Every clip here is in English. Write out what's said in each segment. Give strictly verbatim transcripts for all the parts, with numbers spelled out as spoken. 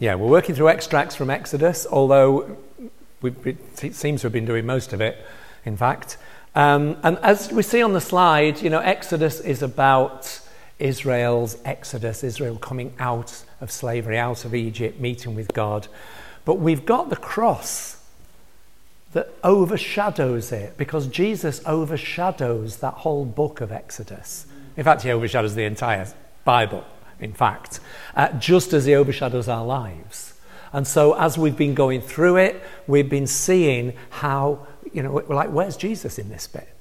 Yeah, we're working through extracts from Exodus, although we, it seems to have been doing most of it, in fact. Um, and as we see on the slide, you know, Exodus is about Israel's exodus, Israel coming out of slavery, out of Egypt, meeting with God. But we've got the cross that overshadows it, because Jesus overshadows that whole book of Exodus. In fact, he overshadows the entire Bible, in fact, uh, just as he overshadows our lives. And so as we've been going through it, we've been seeing how, you know, we're like, where's Jesus in this bit?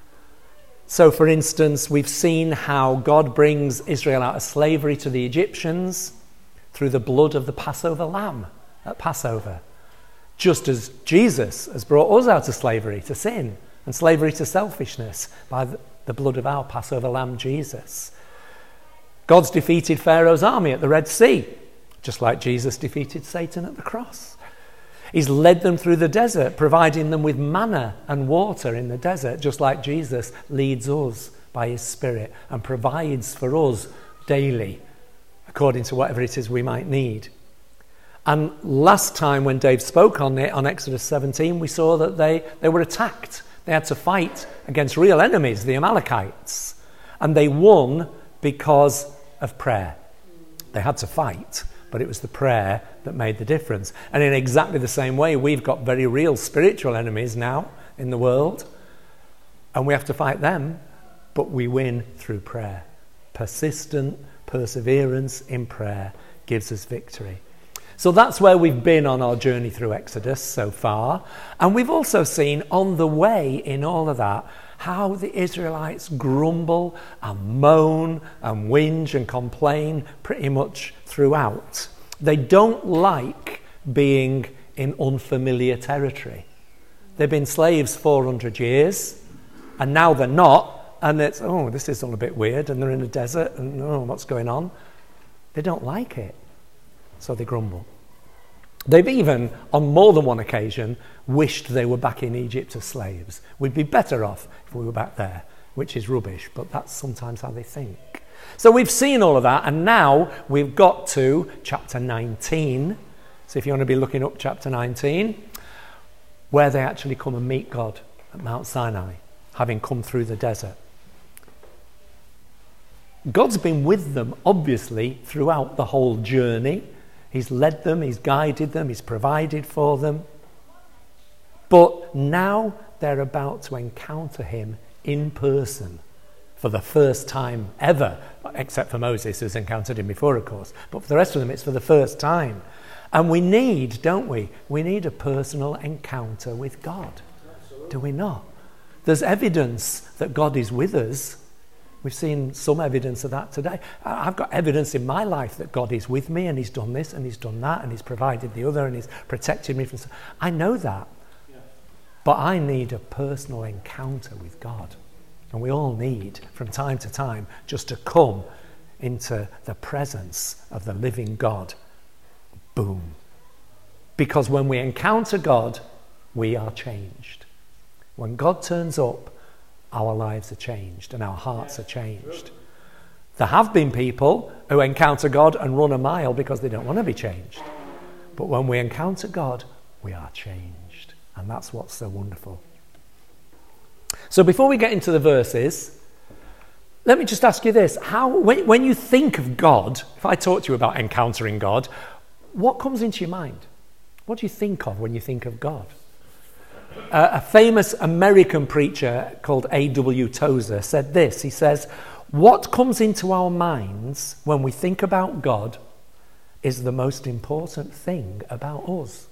So, for instance, we've seen how God brings Israel out of slavery to the Egyptians through the blood of the Passover lamb at Passover. Just as Jesus has brought us out of slavery to sin and slavery to selfishness by the blood of our Passover lamb, Jesus. God's defeated Pharaoh's army at the Red Sea, just like Jesus defeated Satan at the cross. He's led them through the desert, providing them with manna and water in the desert, just like Jesus leads us by his Spirit and provides for us daily, according to whatever it is we might need. And last time when Dave spoke on it, on Exodus seventeen, we saw that they, they were attacked. They had to fight against real enemies, the Amalekites. And they won because of prayer. They had to fight, but it was the prayer that made the difference. And in exactly the same way, we've got very real spiritual enemies now in the world, and we have to fight them, but we win through prayer. Persistent perseverance in prayer gives us victory. So that's where we've been on our journey through Exodus so far. And we've also seen on the way in all of that how the Israelites grumble and moan and whinge and complain pretty much throughout. They don't like being in unfamiliar territory. They've been slaves four hundred years, and now they're not, and it's, oh, this is all a bit weird, and they're in a desert, and oh, what's going on? They don't like it, so they grumble. They've even, on more than one occasion, wished they were back in Egypt as slaves. We'd be better off if we were back there, which is rubbish, but that's sometimes how they think. So we've seen all of that, and now we've got to chapter nineteen. So if you want to be looking up chapter nineteen, where they actually come and meet God at Mount Sinai, having come through the desert. God's been with them, obviously, throughout the whole journey. He's led them, he's guided them, he's provided for them. But now they're about to encounter him in person for the first time ever, except for Moses, who's encountered him before, of course. But for the rest of them, it's for the first time. And we need, don't we? We need a personal encounter with God. Absolutely. Do we not? There's evidence that God is with us. We've seen some evidence of that today. I've got evidence in my life that God is with me, and he's done this and he's done that and he's provided the other and he's protected me from... I know that. Yeah. But I need a personal encounter with God. And we all need, from time to time, just to come into the presence of the living God. Boom. Because when we encounter God, we are changed. When God turns up, our lives are changed and our hearts are changed. There have been people who encounter God and run a mile because they don't want to be changed. But when we encounter God, we are changed. And that's what's so wonderful. So before we get into the verses, let me just ask you this. How, when, when you think of God, if I talk to you about encountering God, what comes into your mind? What do you think of when you think of God? Uh, a famous American preacher called A W Tozer said this. He says, what comes into our minds when we think about God is the most important thing about us.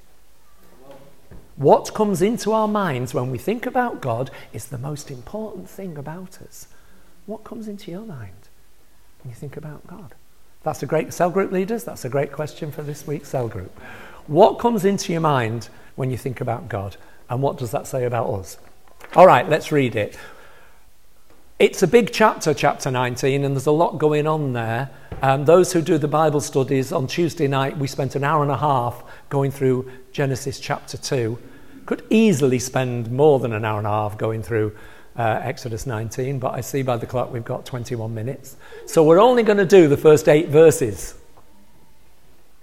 What comes into our minds when we think about God is the most important thing about us. What comes into your mind when you think about God? That's a great, cell group leaders, that's a great question for this week's cell group. What comes into your mind when you think about God? And what does that say about us? All right, let's read it. It's a big chapter, chapter nineteen, and there's a lot going on there. Um, those who do the Bible studies, on Tuesday night, we spent an hour and a half going through Genesis chapter two. Could easily spend more than an hour and a half going through uh, Exodus nineteen, but I see by the clock we've got twenty-one minutes. So we're only going to do the first eight verses.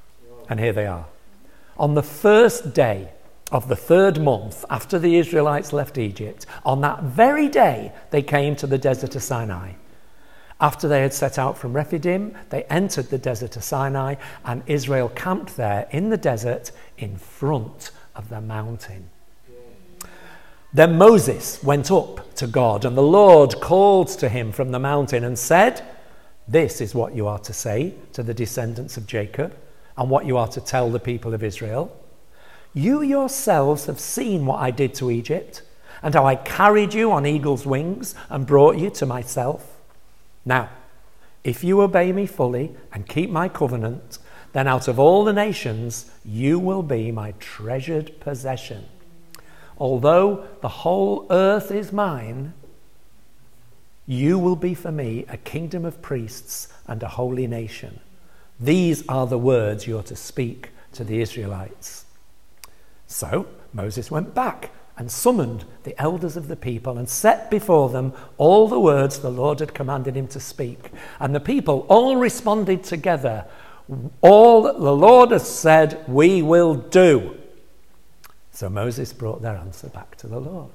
and here they are. On the first day of the third month after the Israelites left Egypt, on that very day they came to the desert of Sinai. After they had set out from Rephidim, they entered the desert of Sinai, and Israel camped there in the desert in front of the mountain. Then Moses went up to God, and the Lord called to him from the mountain and said, "This is what you are to say to the descendants of Jacob, and what you are to tell the people of Israel. You yourselves have seen what I did to Egypt, and how I carried you on eagle's wings and brought you to myself. Now, if you obey me fully and keep my covenant, then out of all the nations you will be my treasured possession. Although the whole earth is mine, you will be for me a kingdom of priests and a holy nation. These are the words you are to speak to the Israelites." So Moses went back and summoned the elders of the people and set before them all the words the Lord had commanded him to speak. And the people all responded together, "All that the Lord has said, we will do." So Moses brought their answer back to the Lord.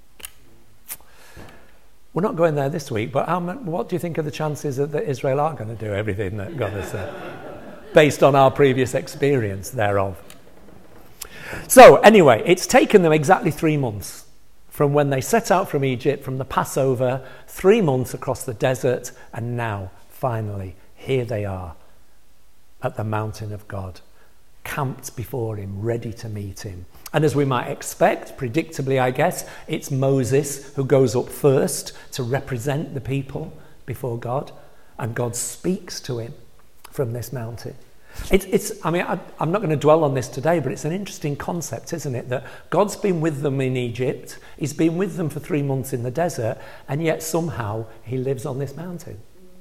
We're not going there this week, but how, what do you think are the chances that Israel are going to do everything that God has said, based on our previous experience thereof? So anyway, it's taken them exactly three months from when they set out from Egypt, from the Passover, three months across the desert, and now, finally, here they are at the mountain of God, camped before him, ready to meet him. And as we might expect, predictably I guess, it's Moses who goes up first to represent the people before God, and God speaks to him from this mountain. It's, it's I mean, I, I'm not going to dwell on this today, but it's an interesting concept, isn't it? That God's been with them in Egypt, he's been with them for three months in the desert, and yet somehow he lives on this mountain.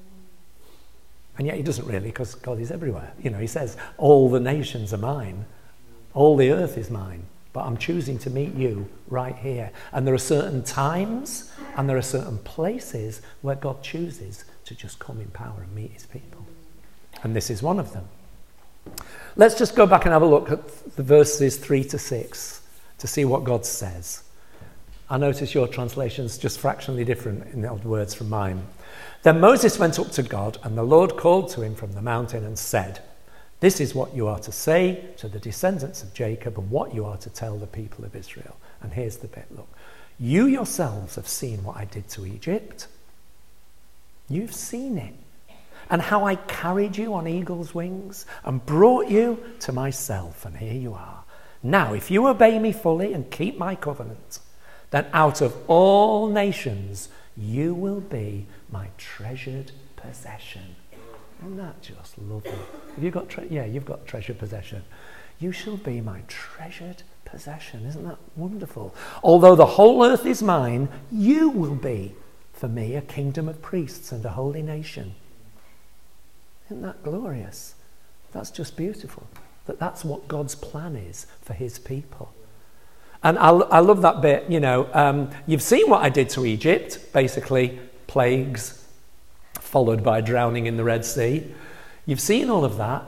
And yet he doesn't really, because God is everywhere. You know, he says, all the nations are mine, all the earth is mine, but I'm choosing to meet you right here. And there are certain times and there are certain places where God chooses to just come in power and meet his people. And this is one of them. Let's just go back and have a look at the verses three to six to see what God says. I notice your translation's just fractionally different in the old words from mine. Then Moses went up to God, and the Lord called to him from the mountain and said, "This is what you are to say to the descendants of Jacob, and what you are to tell the people of Israel." And here's the bit, look. "You yourselves have seen what I did to Egypt. You've seen it. And how I carried you on eagle's wings and brought you to myself. And here you are. Now, if you obey me fully and keep my covenant, then out of all nations you will be my treasured possession." Isn't that just lovely? Have you got tre- yeah, you've got treasured possession. You shall be my treasured possession. Isn't that wonderful? "Although the whole earth is mine, you will be for me a kingdom of priests and a holy nation." Isn't that glorious? That's just beautiful. That that's what God's plan is for his people. And I, I love that bit, you know, um, you've seen what I did to Egypt, basically plagues followed by drowning in the Red Sea. You've seen all of that.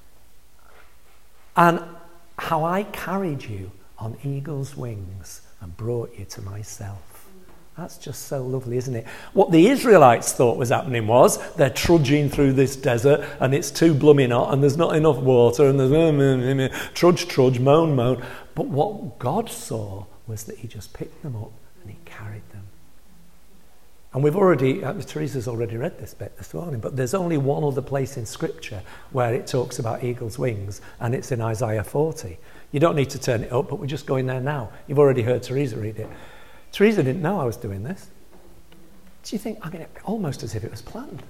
And how I carried you on eagle's wings and brought you to myself. That's just so lovely, isn't it? What the Israelites thought was happening was they're trudging through this desert and it's too blooming hot and there's not enough water and there's trudge, trudge, moan, moan. But what God saw was that he just picked them up and he carried them. And we've already, uh, Teresa's already read this bit this morning, but there's only one other place in Scripture where it talks about eagle's wings, and it's in Isaiah forty. You don't need to turn it up, but we're just going there now. You've already heard Teresa read it. Teresa didn't know I was doing this. Do you think, I mean, almost as if it was planned.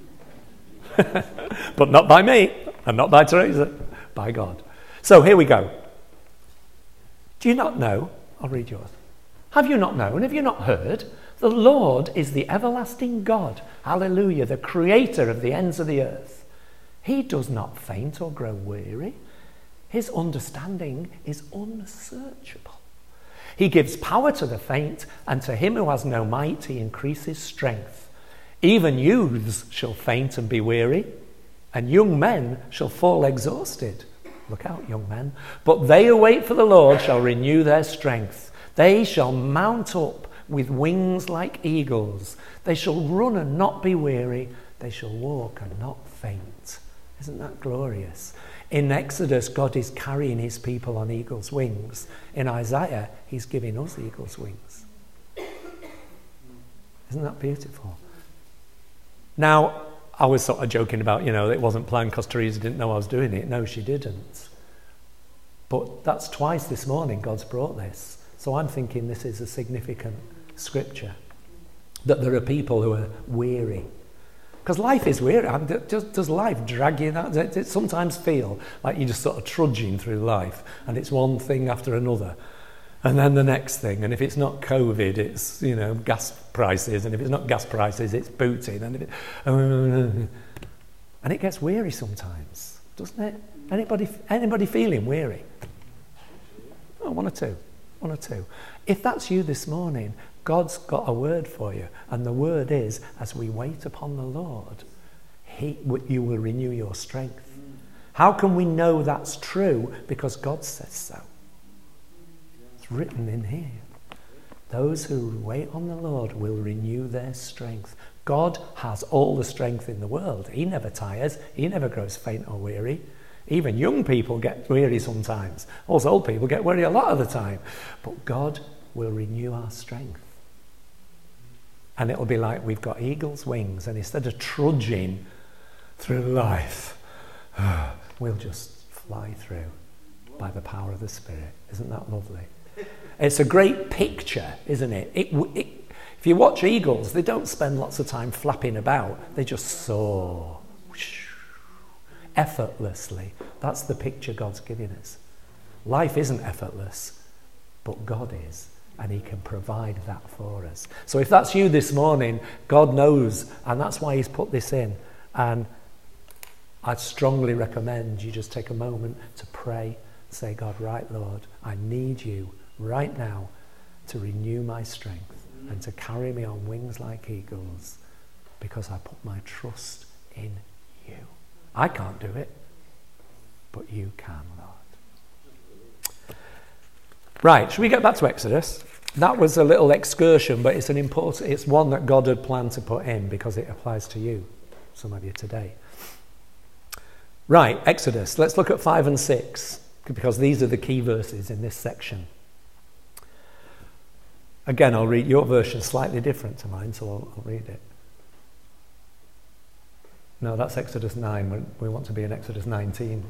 But not by me, and not by Teresa, by God. So here we go. Do you not know? I'll read yours. "Have you not known? Have you not heard? The Lord is the everlasting God. Hallelujah, the creator of the ends of the earth. He does not faint or grow weary. His understanding is unsearchable. He gives power to the faint, and to him who has no might he increases strength. Even youths shall faint and be weary, and young men shall fall exhausted. Look out, young men. But they who wait for the Lord shall renew their strength. They shall mount up with wings like eagles. They shall run and not be weary. They shall walk and not faint. Isn't that glorious? In Exodus, God is carrying his people on eagle's wings. In Isaiah, he's giving us eagle's wings. Isn't that beautiful? Now, I was sort of joking about, you know, it wasn't planned because Teresa didn't know I was doing it. No, she didn't. But that's twice this morning God's brought this. So I'm thinking this is a significant scripture. That there are people who are weary. Because life is weary. Does, does life drag you? That? Does it sometimes feel like you're just sort of trudging through life and it's one thing after another. And then the next thing, and if it's not COVID, it's, you know, gas prices, and if it's not gas prices, it's booting, and if it, and it gets weary sometimes, doesn't it? Anybody, anybody feeling weary? Oh, one or two, one or two. If that's you this morning, God's got a word for you, and the word is, as we wait upon the Lord, He, you will renew your strength. How can we know that's true? Because God says so. Written in here. Those who wait on the Lord will renew their strength. God has all the strength in the world. He never tires. He never grows faint or weary. Even young people get weary sometimes. Also old people get weary a lot of the time. But God will renew our strength. And it'll be like we've got eagle's wings, and instead of trudging through life, we'll just fly through by the power of the Spirit. Isn't that lovely? It's a great picture, isn't it? It, it? If you watch eagles, they don't spend lots of time flapping about. They just soar effortlessly. That's the picture God's giving us. Life isn't effortless, but God is, and he can provide that for us. So if that's you this morning, God knows, and that's why he's put this in. And I'd strongly recommend you just take a moment to pray. Say, God, right, Lord, I need you right now to renew my strength and to carry me on wings like eagles, because I put my trust in you. I can't do it, but you can, Lord. Right, should we get back to Exodus? That was a little excursion, but it's an important, it's one that God had planned to put in because it applies to you, some of you today. Right, Exodus. Let's look at five and six, because these are the key verses in this section. Again, I'll read your version, slightly different to mine, so I'll, I'll read it. No, that's Exodus nine. We want to be in Exodus nineteen.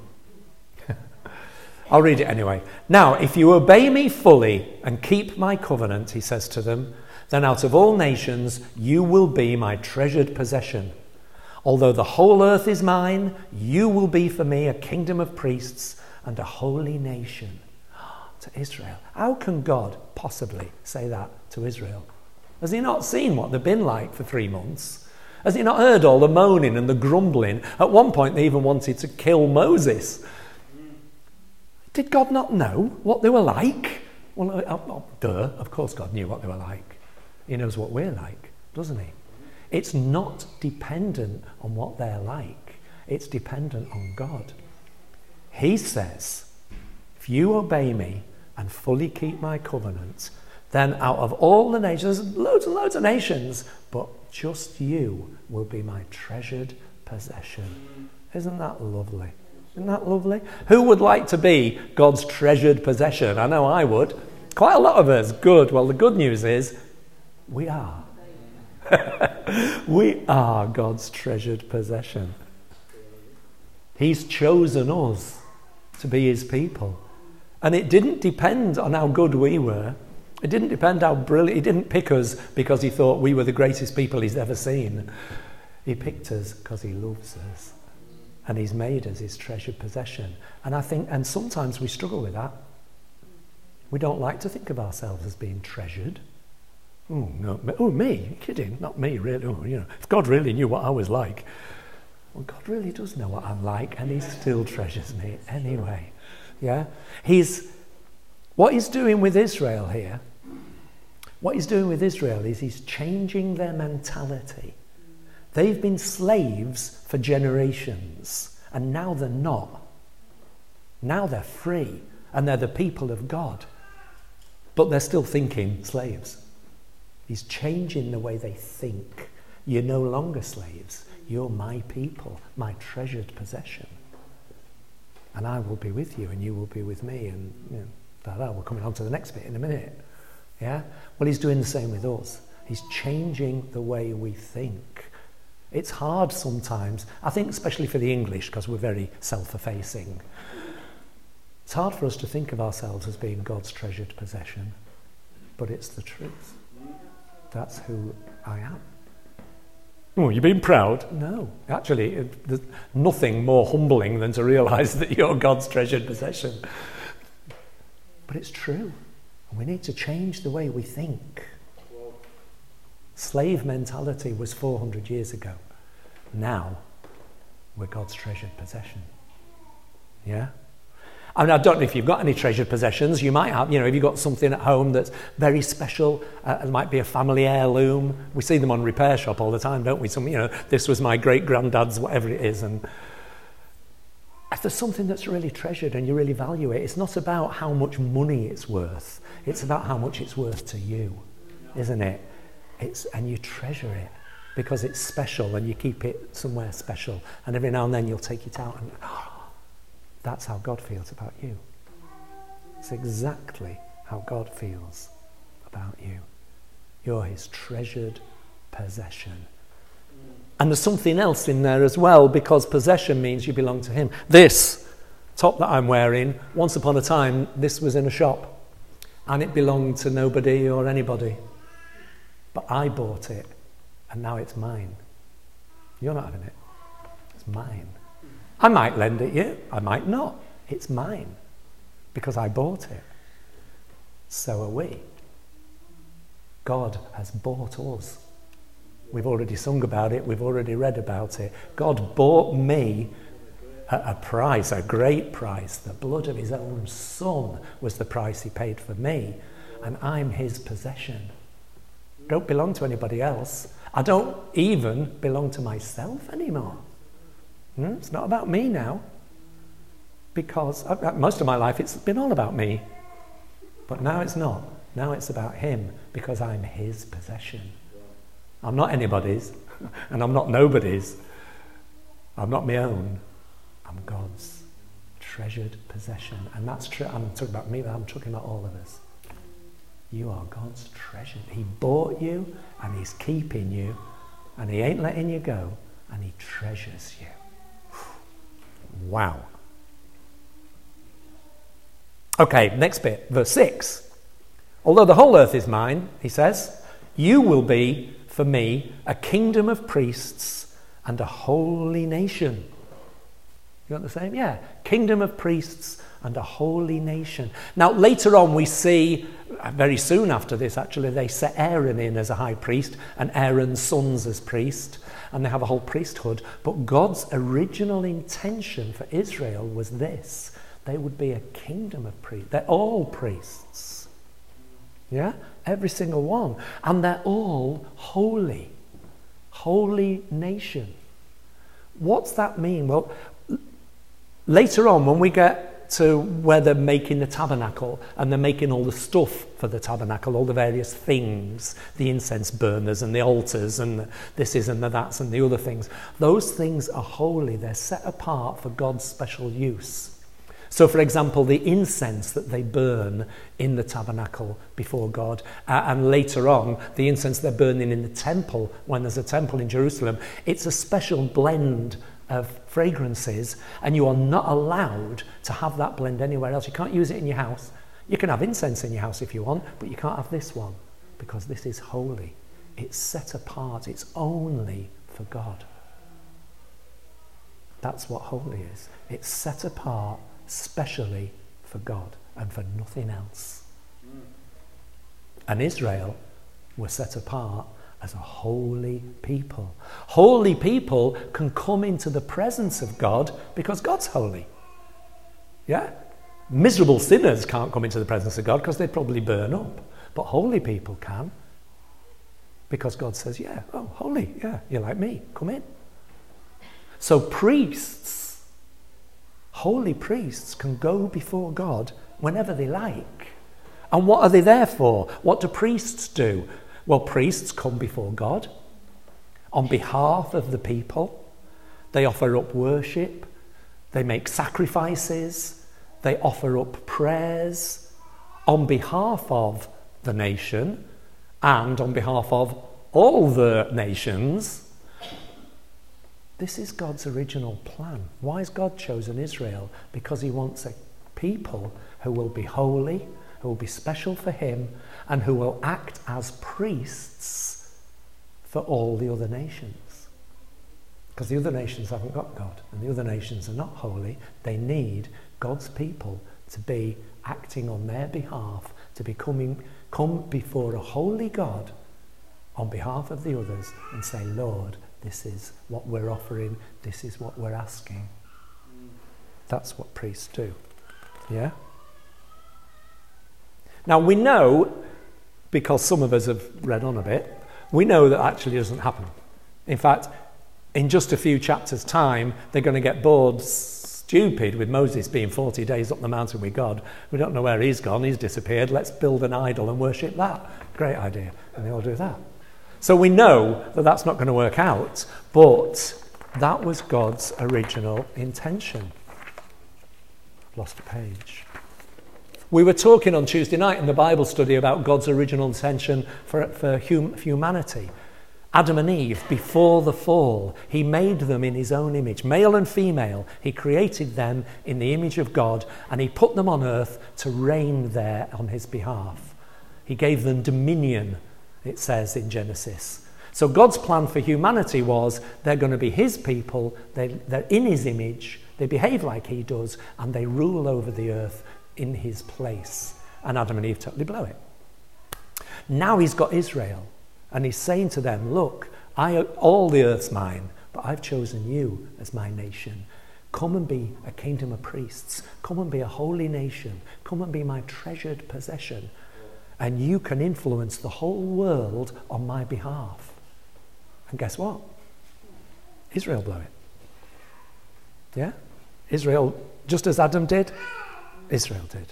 I'll read it anyway. Now, if you obey me fully and keep my covenant, he says to them, then out of all nations you will be my treasured possession. Although the whole earth is mine, you will be for me a kingdom of priests and a holy nation. To Israel. How can God possibly say that to Israel? Has he not seen what they've been like for three months? Has he not heard all the moaning and the grumbling? At one point they even wanted to kill Moses. Did God not know what they were like? Well, uh, uh, duh, of course God knew what they were like. He knows what we're like, doesn't he? It's not dependent on what they're like. It's dependent on God. He says, if you obey me and fully keep my covenant, then out of all the nations, there's loads and loads of nations, but just you will be my treasured possession. Isn't that lovely? Isn't that lovely? Who would like to be God's treasured possession? I know I would. Quite a lot of us. Good. Well, the good news is we are. We are God's treasured possession. He's chosen us to be his people. And it didn't depend on how good we were. It didn't depend how brilliant. He didn't pick us because he thought we were the greatest people he's ever seen. He picked us because he loves us. And he's made us his treasured possession. And I think, and sometimes we struggle with that. We don't like to think of ourselves as being treasured. Oh, no, oh, me? You're kidding? Not me, really. Oh, you know, if God really knew what I was like. Well, God really does know what I'm like, and he still treasures me anyway. Yeah? He's, what he's doing with Israel here, what he's doing with Israel is he's changing their mentality. They've been slaves for generations, and now they're not. Now they're free and they're the people of God. But they're still thinking slaves. He's changing the way they think. You're no longer slaves. You're my people, my treasured possession. And I will be with you and you will be with me. And you know, da, da, we're coming on to the next bit in a minute. Yeah? Well, he's doing the same with us. He's changing the way we think. It's hard sometimes, I think especially for the English, because we're very self-effacing. It's hard for us to think of ourselves as being God's treasured possession, but it's the truth. That's who I am. Oh, you're being proud? No. Actually, it, there's nothing more humbling than to realise that you're God's treasured possession. But it's true. We need to change the way we think. Slave mentality was four hundred years ago. Now, we're God's treasured possession. Yeah? I mean, I don't know if you've got any treasured possessions. You might have, you know, if you've got something at home that's very special, uh, it might be a family heirloom. We see them on Repair Shop all the time, don't we? Some, you know, this was my great-granddad's, whatever it is. And if there's something that's really treasured and you really value it, it's not about how much money it's worth. It's about how much it's worth to you, isn't it? It's, and you treasure it because it's special and you keep it somewhere special. And every now and then you'll take it out and... Oh, that's how God feels about you. It's exactly how God feels about you. You're his treasured possession. And there's something else in there as well, because possession means you belong to him. This top that I'm wearing, once upon a time, this was in a shop. And it belonged to nobody or anybody. But I bought it, and now it's mine. You're not having it. It's mine. I might lend it you, I might not. It's mine because I bought it. So are we. God has bought us. We've already sung about it, we've already read about it. God bought me at a price, a great price. The blood of his own son was the price he paid for me, and I'm his possession. Don't belong to anybody else. I don't even belong to myself anymore. It's not about me now, because most of my life it's been all about me. But now it's not. Now it's about him, because I'm his possession. I'm not anybody's, and I'm not nobody's. I'm not my own. I'm God's treasured possession. And that's true. I'm talking about me, but I'm talking about all of us. You are God's treasure. He bought you, and he's keeping you, and he ain't letting you go, and he treasures you. Wow. Okay, next bit, verse six. Although the whole earth is mine, he says, you will be for me a kingdom of priests and a holy nation. You got the same? Yeah. Kingdom of priests and a holy nation. Now, later on we see, very soon after this actually, they set Aaron in as a high priest and Aaron's sons as priest, and they have a whole priesthood. But God's original intention for Israel was this. They would be a kingdom of priests. They're all priests. Yeah? Every single one. And they're all holy. Holy nation. What's that mean? Well, later on when we get to where they're making the tabernacle and they're making all the stuff for the tabernacle, all the various things, the incense burners and the altars and the this is and the that's and the other things. Those things are holy. They're set apart for God's special use. So, for example, the incense that they burn in the tabernacle before God, uh, and later on, the incense they're burning in the temple, when there's a temple in Jerusalem, it's a special blend of fragrances, and you are not allowed to have that blend anywhere else. You can't use it in your house. You can have incense in your house if you want, but you can't have this one, because this is holy. It's set apart. It's only for God. That's what holy is. It's set apart specially for God and for nothing else. And Israel were set apart as a holy people. Holy people can come into the presence of God because God's holy. Yeah? Miserable sinners can't come into the presence of God because they'd probably burn up. But holy people can, because God says, yeah, oh, holy, yeah, you're like me, come in. So priests, holy priests can go before God whenever they like. And what are they there for? What do priests do? Well, priests come before God on behalf of the people. They offer up worship. They make sacrifices. They offer up prayers on behalf of the nation and on behalf of all the nations. This is God's original plan. Why has God chosen Israel? Because he wants a people who will be holy, who will be special for him, and who will act as priests for all the other nations. Because the other nations haven't got God, and the other nations are not holy. They need God's people to be acting on their behalf, to be coming, come before a holy God on behalf of the others and say, Lord, this is what we're offering, this is what we're asking. That's what priests do. Yeah? Now we know, because some of us have read on a bit, we know that actually doesn't happen. In fact, in just a few chapters' time, they're going to get bored stupid with Moses being forty days up the mountain with God. We don't know where he's gone, he's disappeared, let's build an idol and worship that. Great idea. And they all do that. So we know that that's not going to work out, but that was God's original intention. Lost a page. We were talking on Tuesday night in the Bible study about God's original intention for, for hum, humanity. Adam and Eve, before the fall, he made them in his own image, male and female. He created them in the image of God, and he put them on earth to reign there on his behalf. He gave them dominion, it says in Genesis. So God's plan for humanity was they're going to be his people, they, they're in his image, they behave like he does, and they rule over the earth in his place. And Adam and Eve totally blow it. Now he's got Israel, and he's saying to them, look, I, all the earth's mine, but I've chosen you as my nation. Come and be a kingdom of priests. Come and be a holy nation. Come and be my treasured possession. And you can influence the whole world on my behalf. And guess what? Israel blew it. Yeah? Israel, just as Adam did, Israel did.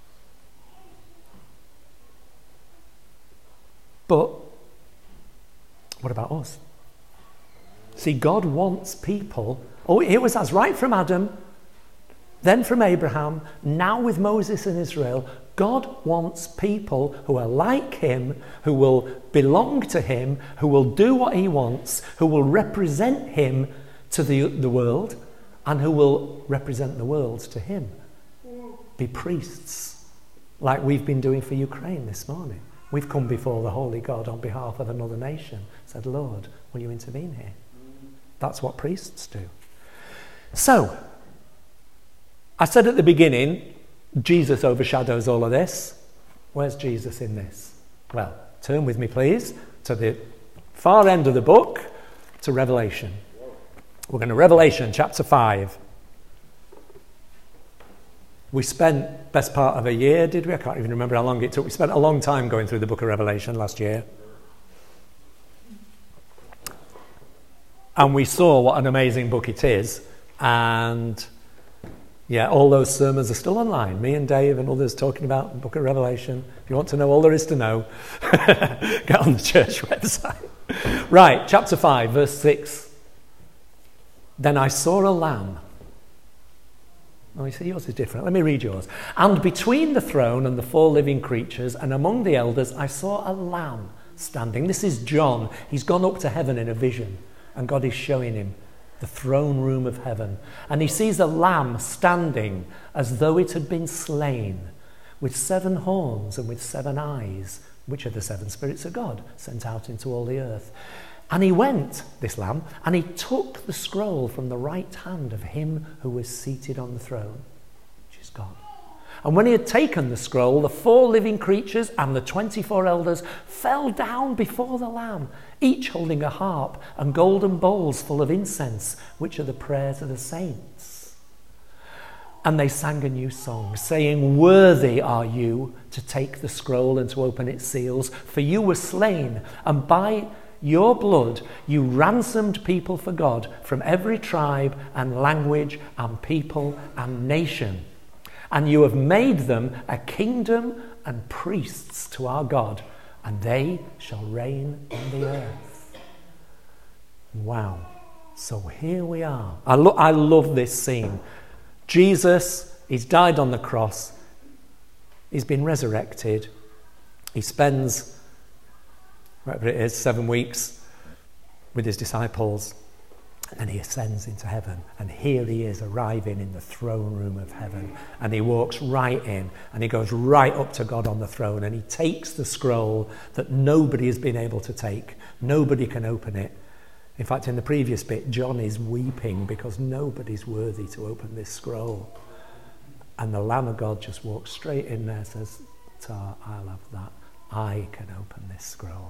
But what about us? See, God wants people. Oh, it was as right from Adam, then from Abraham, now with Moses and Israel. God wants people who are like him, who will belong to him, who will do what he wants, who will represent him to the, the world, and who will represent the world to him. Be priests, like we've been doing for Ukraine this morning. We've come before the Holy God on behalf of another nation, said, Lord, will you intervene here? That's what priests do. So, I said at the beginning, Jesus overshadows all of this. Where's Jesus in this? Well, turn with me, please, to the far end of the book, to Revelation. We're going to Revelation chapter five. We spent best part of a year, did we? I can't even remember how long it took. We spent a long time going through the book of Revelation last year. And we saw what an amazing book it is. And yeah, all those sermons are still online. Me and Dave and others talking about the book of Revelation. If you want to know all there is to know, get on the church website. Right, chapter five, verse six. Then I saw a lamb. Oh, you see, yours is different. Let me read yours. And between the throne and the four living creatures and among the elders, I saw a lamb standing. This is John. He's gone up to heaven in a vision, and God is showing him the throne room of heaven. And he sees a lamb standing as though it had been slain, with seven horns and with seven eyes, which are the seven spirits of God sent out into all the earth. And he went, this lamb, and he took the scroll from the right hand of him who was seated on the throne, which is God. And when he had taken the scroll, the four living creatures and the twenty-four elders fell down before the lamb, each holding a harp and golden bowls full of incense, which are the prayers of the saints. And they sang a new song, saying, Worthy are you to take the scroll and to open its seals, for you were slain, and by your blood, you ransomed people for God from every tribe and language and people and nation. And you have made them a kingdom and priests to our God, and they shall reign on the earth. Wow. So here we are. I, lo- I love this scene. Jesus, he's died on the cross. He's been resurrected. He spends, whatever it is, seven weeks with his disciples. And he ascends into heaven. And here he is arriving in the throne room of heaven. And he walks right in. And he goes right up to God on the throne. And he takes the scroll that nobody has been able to take. Nobody can open it. In fact, in the previous bit, John is weeping because nobody's worthy to open this scroll. And the Lamb of God just walks straight in there and says, Tar, I'll have that. I can open this scroll.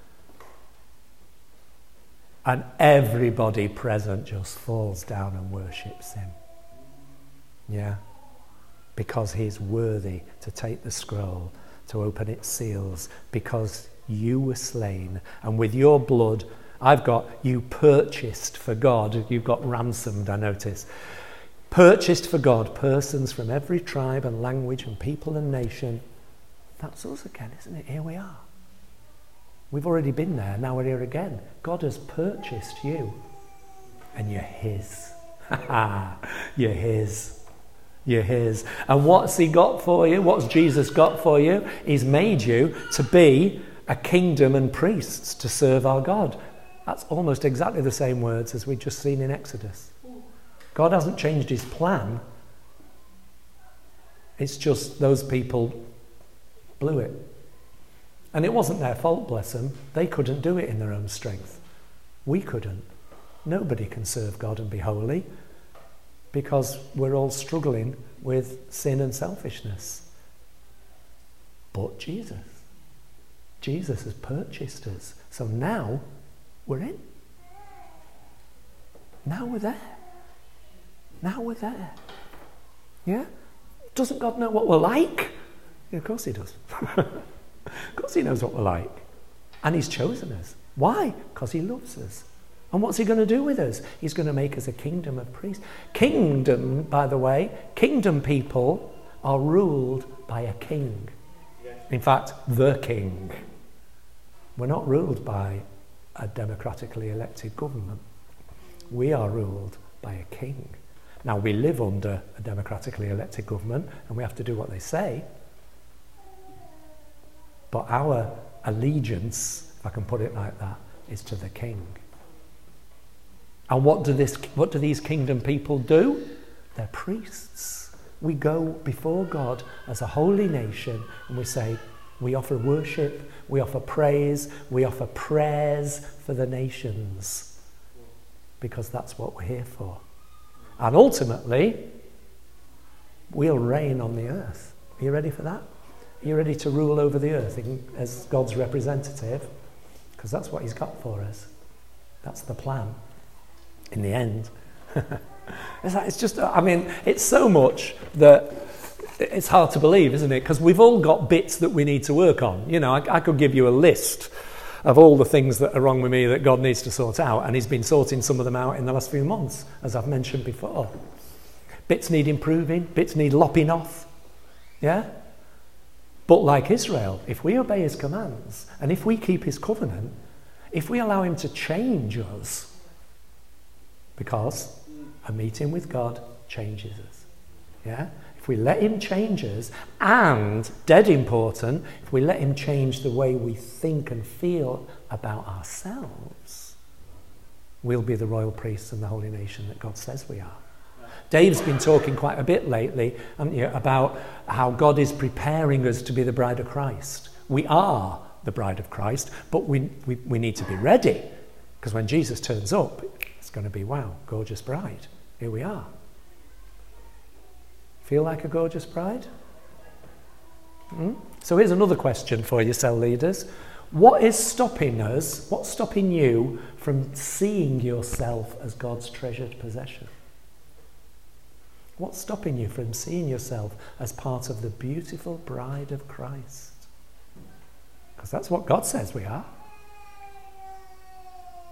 And everybody present just falls down and worships him. Yeah? Because he's worthy to take the scroll, to open its seals, because you were slain. And with your blood, I've got you purchased for God. You've got ransomed, I notice. Purchased for God persons from every tribe and language and people and nation. That's us again, isn't it? Here we are. We've already been there, now we're here again. God has purchased you, and you're his. You're his. You're his. And what's he got for you? What's Jesus got for you? He's made you to be a kingdom and priests to serve our God. That's almost exactly the same words as we've just seen in Exodus. God hasn't changed his plan. It's just those people blew it. And it wasn't their fault, bless them. They couldn't do it in their own strength. We couldn't. Nobody can serve God and be holy because we're all struggling with sin and selfishness. But Jesus. Jesus has purchased us. So now we're in. Now we're there. Now we're there. Yeah? Doesn't God know what we're like? Yeah, of course he does. Of course he knows what we're like. And he's chosen us. Why? Because he loves us. And what's he going to do with us? He's going to make us a kingdom of priests. Kingdom, by the way, kingdom people are ruled by a king. In fact, the king. We're not ruled by a democratically elected government. We are ruled by a king. Now, we live under a democratically elected government and we have to do what they say. But our allegiance, if I can put it like that, is to the king. And what do this, what do these kingdom people do? They're priests. We go before God as a holy nation and we say, we offer worship, we offer praise, we offer prayers for the nations. Because that's what we're here for. And ultimately, we'll reign on the earth. Are you ready for that? Are you ready to rule over the earth in, as God's representative? Because that's what he's got for us. That's the plan. In the end. it's, like, it's just, I mean, it's so much that it's hard to believe, isn't it? Because we've all got bits that we need to work on. You know, I, I could give you a list of all the things that are wrong with me that God needs to sort out, and he's been sorting some of them out in the last few months, as I've mentioned before. Bits need improving, bits need lopping off. Yeah? But like Israel, if we obey his commands, and if we keep his covenant, if we allow him to change us, because a meeting with God changes us. Yeah? If we let him change us, and, dead important, if we let him change the way we think and feel about ourselves, we'll be the royal priests and the holy nation that God says we are. Dave's been talking quite a bit lately, haven't you, about how God is preparing us to be the bride of Christ. We are the bride of Christ, but we, we, we need to be ready, because when Jesus turns up, it's going to be, wow, gorgeous bride. Here we are. Feel like a gorgeous bride? Hmm? So here's another question for you, cell leaders. What is stopping us, what's stopping you from seeing yourself as God's treasured possession? What's stopping you from seeing yourself as part of the beautiful bride of Christ? Because that's what God says we are.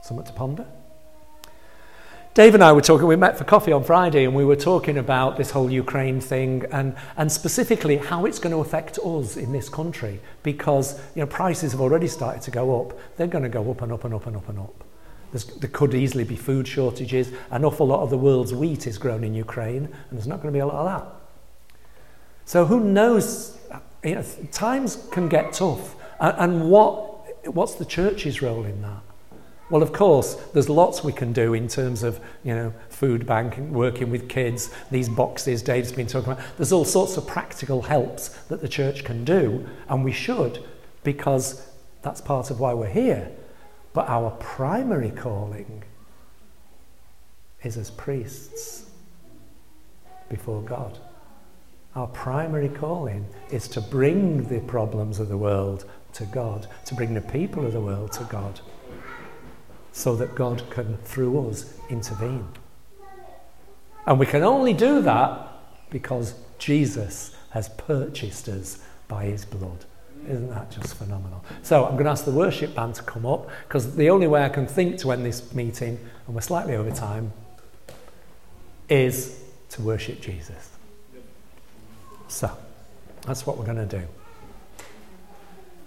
Something to ponder. Dave and I were talking, we met for coffee on Friday, and we were talking about this whole Ukraine thing and, and specifically how it's going to affect us in this country, because you know prices have already started to go up. They're going to go up and up and up and up and up. There's, there could easily be food shortages. An awful lot of the world's wheat is grown in Ukraine, and there's not going to be a lot of that. So who knows, you know, times can get tough. And, and what what's the church's role in that? Well, of course, there's lots we can do in terms of, you know, food banking, working with kids, these boxes Dave's been talking about. There's all sorts of practical helps that the church can do, and we should, because that's part of why we're here. But our primary calling is as priests before God. Our primary calling is to bring the problems of the world to God, to bring the people of the world to God, so that God can, through us, intervene. And we can only do that because Jesus has purchased us by his blood. Isn't that just phenomenal? So I'm going to ask the worship band to come up, because the only way I can think to end this meeting, and we're slightly over time, is to worship Jesus. So that's what we're going to do.